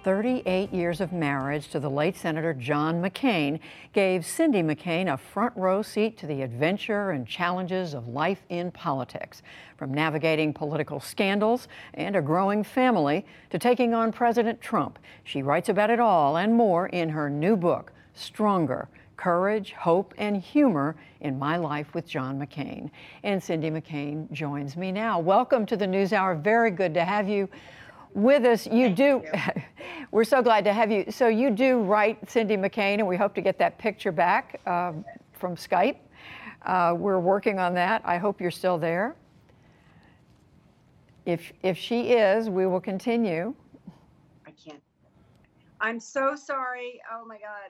38 years of marriage to the late Senator John McCain gave Cindy McCain a front row seat to the adventure and challenges of life in politics. From navigating political scandals and a growing family to taking on President Trump, she writes about it all and more in her new book, Stronger: Courage, Hope, and Humor in My Life with John McCain. And Cindy McCain joins me now. Welcome to the NewsHour. Very good to have you with us. Thank you. We're so glad to have you. So you do write Cindy McCain, and we hope to get that picture back from Skype. We're working on that. I hope you're still there. If she is, we will continue. I can't. I'm so sorry. Oh my God.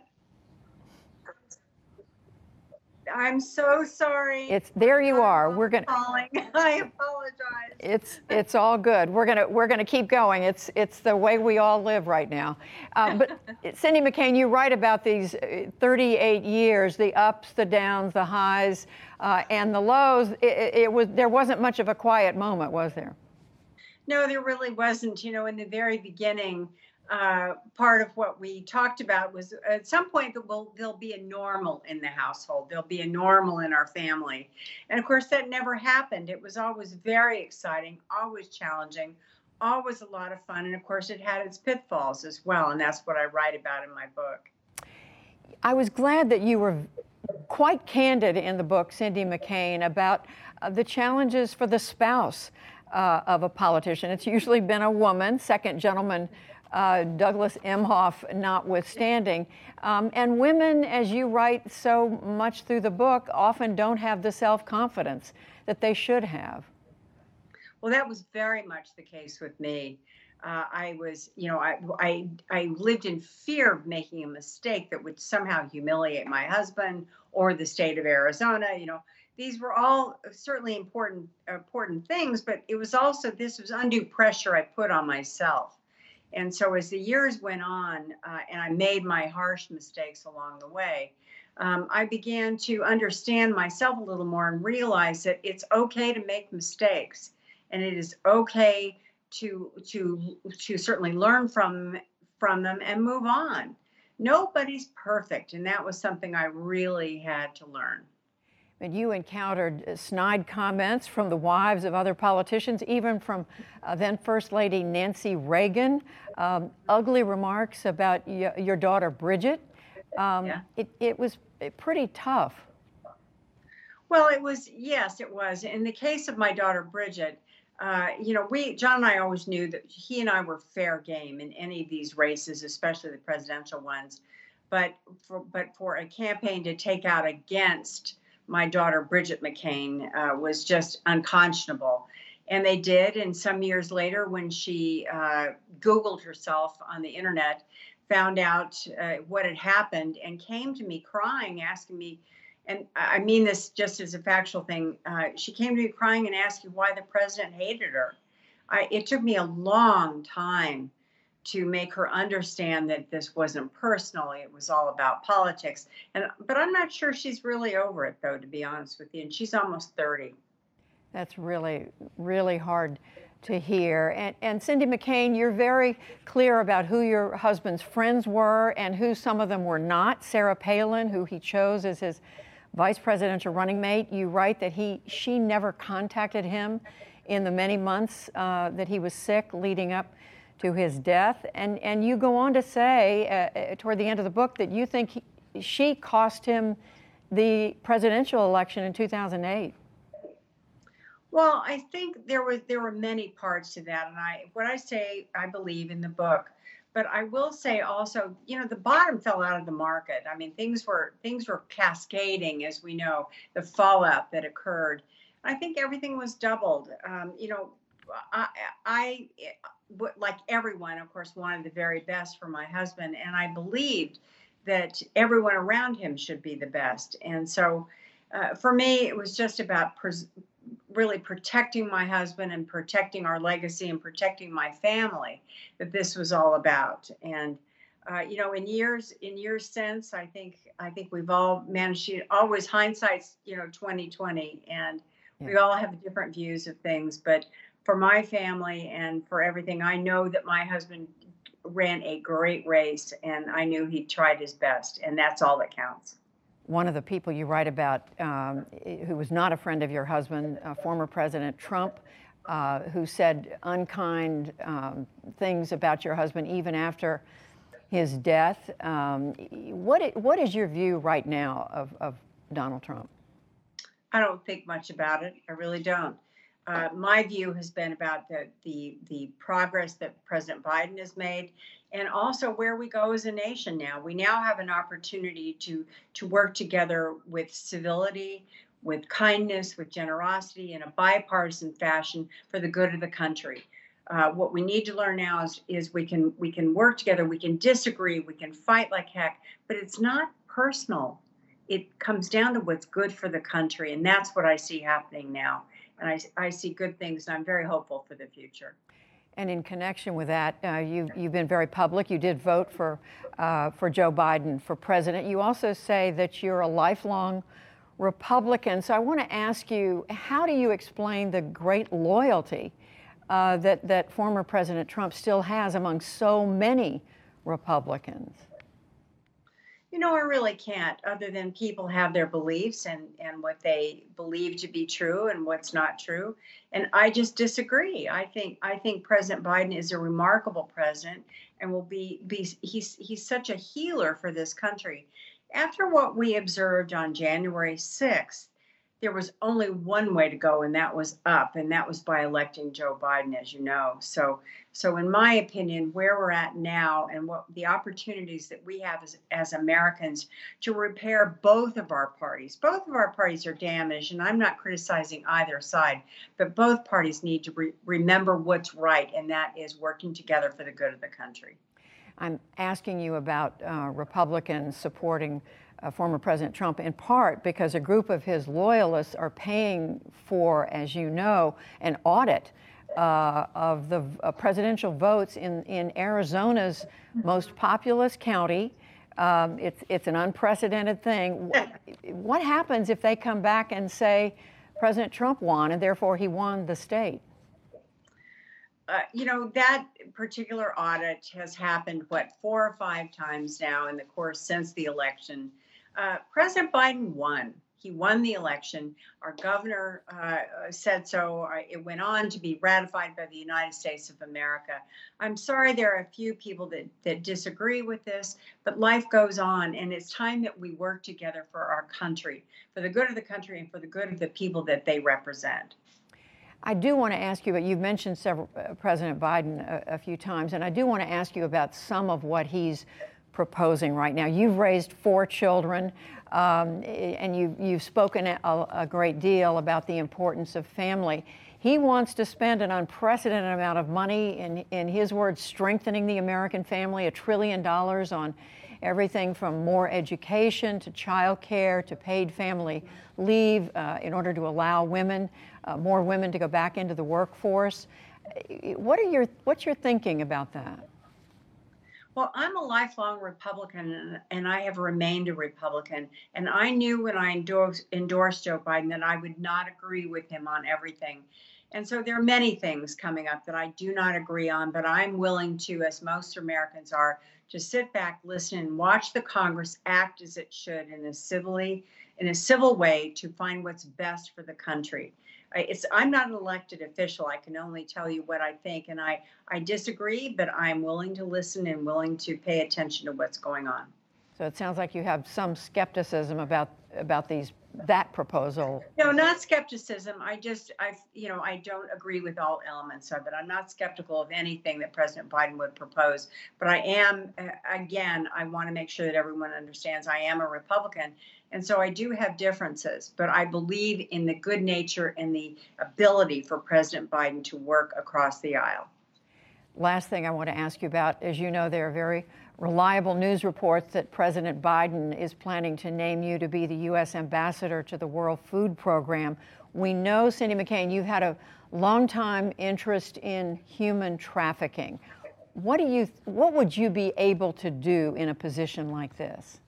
I'm so sorry. There you are. We're gonna. Calling. I apologize. It's all good. We're gonna keep going. It's the way we all live right now. But Cindy McCain, you write about these 38 years, the ups, the downs, the highs, and the lows. There wasn't much of a quiet moment, was there? No, there really wasn't. You know, in the very beginning, part of what we talked about was at some point there'll be a normal in the household. There'll be a normal in our family. And of course, that never happened. It was always very exciting, always challenging, always a lot of fun. And of course, it had its pitfalls as well. And that's what I write about in my book. I was glad that you were quite candid in the book, Cindy McCain, about the challenges for the spouse of a politician. It's usually been a woman, second gentleman Douglas Emhoff notwithstanding. And women, as you write so much through the book, often don't have the self-confidence that they should have. Well, that was very much the case with me. I was, you know, I lived in fear of making a mistake that would somehow humiliate my husband or the state of Arizona. You know, these were all certainly important things, but it was also, this was undue pressure I put on myself. And so as the years went on, and I made my harsh mistakes along the way, I began to understand myself a little more and realize that it's okay to make mistakes, and it is okay to certainly learn from them and move on. Nobody's perfect, and that was something I really had to learn. And you encountered snide comments from the wives of other politicians, even from then First Lady Nancy Reagan, ugly remarks about your daughter Bridget. Yeah. It was pretty tough. Well, it was, yes, it was. In the case of my daughter Bridget, you know, John and I always knew that he and I were fair game in any of these races, especially the presidential ones. But for a campaign to take out against my daughter Bridget McCain was just unconscionable. And they did. And some years later, when she Googled herself on the internet, found out what had happened and came to me crying, asking me, and I mean this just as a factual thing, she came to me crying and asking why the president hated her. It took me a long time to make her understand that this wasn't personal. It was all about politics. But I'm not sure she's really over it, though, to be honest with you. And she's almost 30. That's really, really hard to hear. And Cindy McCain, you're very clear about who your husband's friends were and who some of them were not. Sarah Palin, who he chose as his vice presidential running mate, you write that she never contacted him in the many months that he was sick leading up to his death. And you go on to say toward the end of the book that you think she cost him the presidential election in 2008. Well, I think there were many parts to that, and what I say I believe in the book. But I will say also, you know, the bottom fell out of the market. I mean, things were cascading, as we know, the fallout that occurred. I think everything was doubled. You know, I like everyone, of course, wanted the very best for my husband, and I believed that everyone around him should be the best. And so, for me, it was just about really protecting my husband and protecting our legacy and protecting my family that this was all about. And you know, in years since, I think we've all managed to, always hindsight's, you know, 2020, and we all have different views of things. But for my family and for everything, I know that my husband ran a great race, and I knew he tried his best, and that's all that counts. One of the people you write about who was not a friend of your husband, former President Trump, who said unkind things about your husband even after his death. What is your view right now of Donald Trump? I don't think much about it. I really don't. My view has been about the progress that President Biden has made, and also where we go as a nation now. We now have an opportunity to work together with civility, with kindness, with generosity, in a bipartisan fashion for the good of the country. What we need to learn now is we can work together. We can disagree. We can fight like heck, but it's not personal. It comes down to what's good for the country, and that's what I see happening now. And I see good things, and I'm very hopeful for the future. And in connection with that, you've been very public. You did vote for Joe Biden for president. You also say that you're a lifelong Republican. So I want to ask you, how do you explain the great loyalty that former President Trump still has among so many Republicans? I really can't, other than people have their beliefs and what they believe to be true and what's not true. And I just disagree. I think President Biden is a remarkable president and will he's such a healer for this country. After what we observed on January 6th, there was only one way to go, and that was up, and that was by electing Joe Biden, as you know. So in my opinion, where we're at now and what the opportunities that we have as Americans to repair both of our parties are damaged, and I'm not criticizing either side, but both parties need to remember what's right, and that is working together for the good of the country. I'm asking you about Republicans supporting former President Trump in part because a group of his loyalists are paying for, as you know, an audit of the presidential votes in Arizona's most populous county. It's an unprecedented thing. What happens if they come back and say President Trump won and therefore he won the state? That particular audit has happened, 4 or 5 times now in the course since the election. President Biden won. He won the election. Our governor said so. It went on to be ratified by the United States of America. I'm sorry there are a few people that disagree with this, but life goes on, and it's time that we work together for our country, for the good of the country and for the good of the people that they represent. I do want to ask you, but you've mentioned President Biden a few times, and I do want to ask you about some of what he's proposing right now. You've raised 4 children, and you've spoken a great deal about the importance of family. He wants to spend an unprecedented amount of money, in his words, strengthening the American family, $1 trillion on everything from more education to child care to paid family leave in order to allow more women to go back into the workforce. What's your thinking about that? Well, I'm a lifelong Republican, and I have remained a Republican. And I knew when I endorsed Joe Biden that I would not agree with him on everything. And so there are many things coming up that I do not agree on, but I'm willing to, as most Americans are, to sit back, listen, and watch the Congress act as it should in a civil way to find what's best for the country. I'm not an elected official. I can only tell you what I think, and I disagree, but I'm willing to listen and willing to pay attention to what's going on. So it sounds like you have some skepticism about that proposal. No, not skepticism. I don't agree with all elements of it. I'm not skeptical of anything that President Biden would propose, but I am, again, I want to make sure that everyone understands I am a Republican. And so I do have differences, but I believe in the good nature and the ability for President Biden to work across the aisle. Last thing I want to ask you about, as you know, there are very reliable news reports that President Biden is planning to name you to be the U.S. ambassador to the World Food Program. We know, Cindy McCain, you've had a long-time interest in human trafficking. What would you be able to do in a position like this?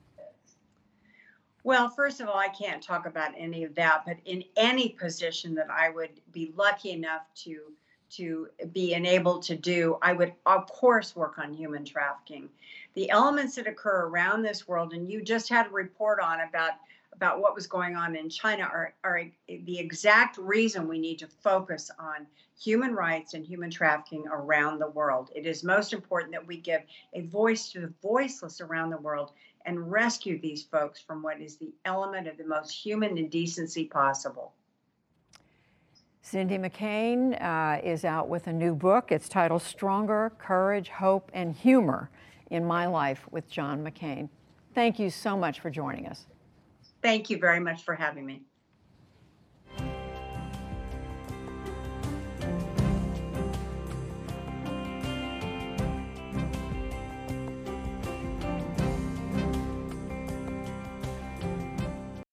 Well, first of all, I can't talk about any of that, but in any position that I would be lucky enough to be enabled to do, I would, of course, work on human trafficking. The elements that occur around this world, and you just had a report on about what was going on in China, are the exact reason we need to focus on human rights and human trafficking around the world. It is most important that we give a voice to the voiceless around the world and rescue these folks from what is the element of the most human indecency possible. Cindy McCain is out with a new book. It's titled Stronger, Courage, Hope, and Humor in My Life with John McCain. Thank you so much for joining us. Thank you very much for having me.